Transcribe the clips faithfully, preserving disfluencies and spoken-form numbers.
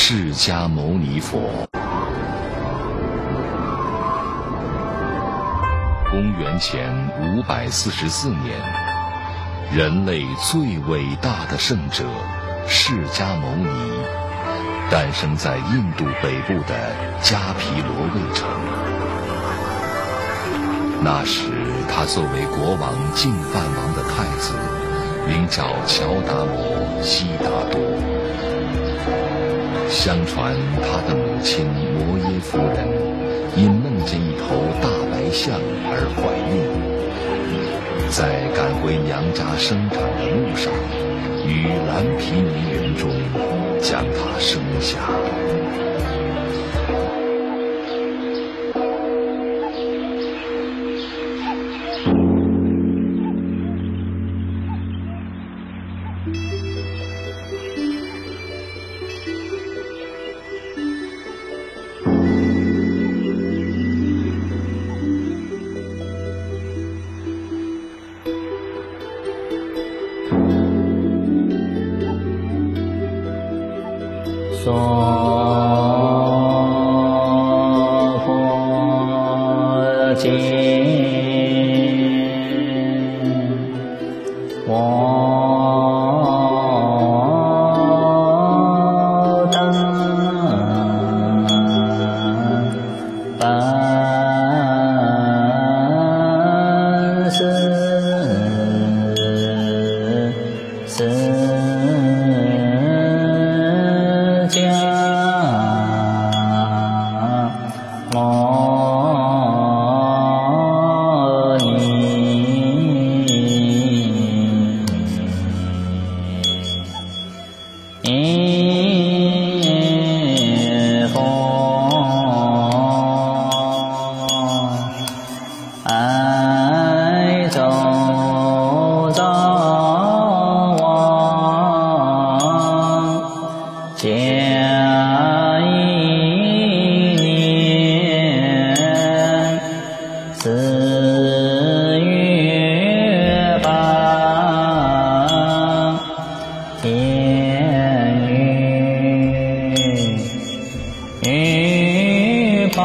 释迦牟尼佛。公元前五百四十四年，人类最伟大的圣者释迦牟尼诞生在印度北部的迦毗罗卫城。那时，他作为国王净饭王的太子，名叫乔达摩悉达多。相传他的母亲摩耶夫人因梦见一头大白象而怀孕，在赶回娘家生产的路上，于蓝毗尼园中将她生下。 娑婆经，我等本是释迦牟尼佛，爱周昭王嘉一年四月八，天雨雨报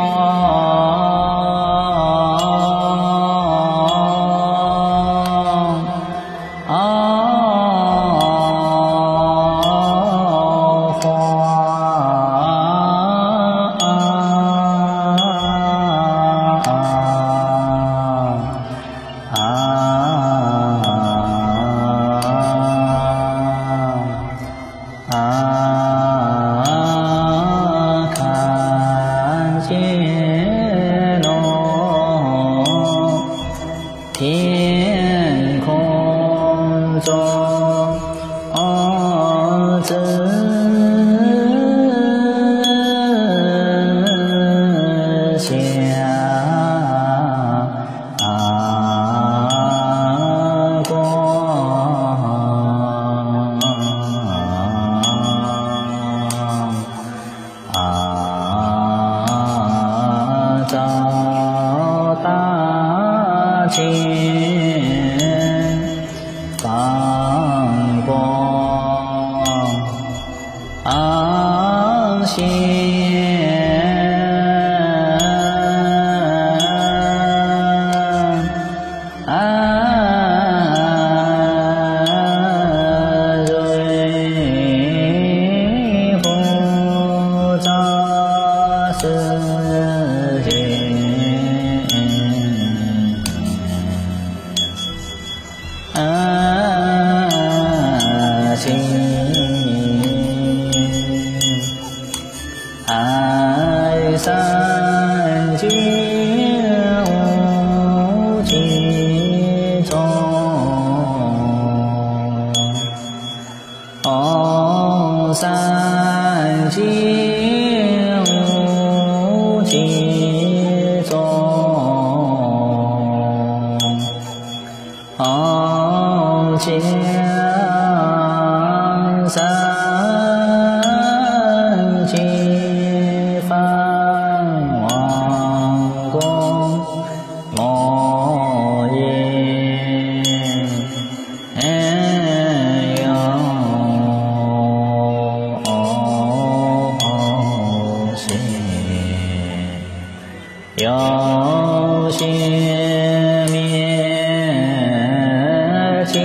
看见了天空中自下光，啊，照大千放光，昂现瑞菩萨世界，啊，心爱三界无尽中，哦，三界无尽中，哦，江山界梵王宫摩耶有界灭尽，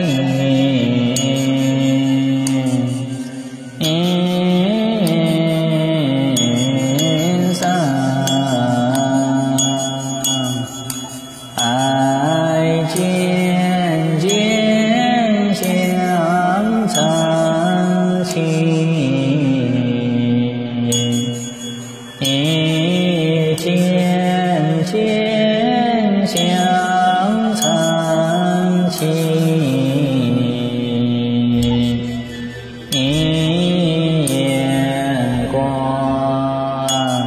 因三爱渐渐相成情，一渐渐相成情，一眼观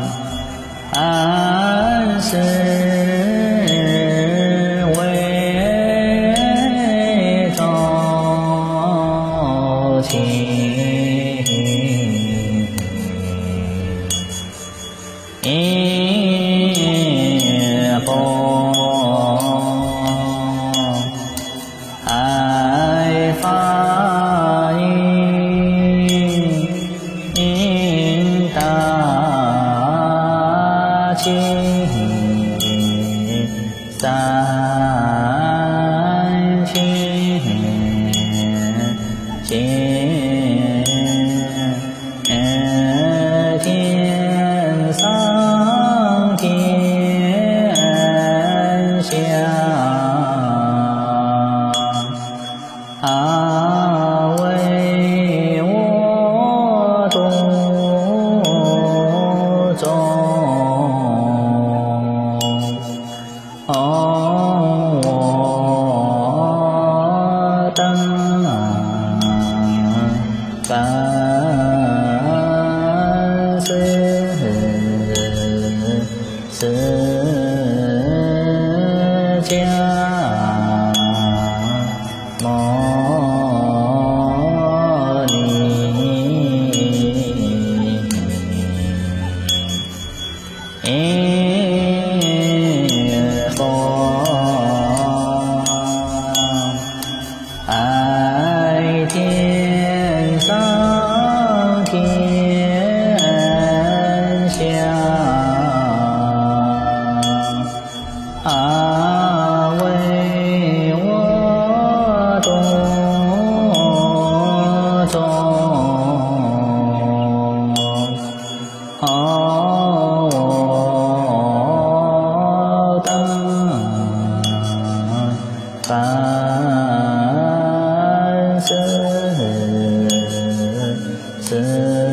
安世为周情，一波爱发音，应大情三千见天上天下，为我度众，我等凡世释迦牟尼因佛爱天上天下，为我度众，我等凡世释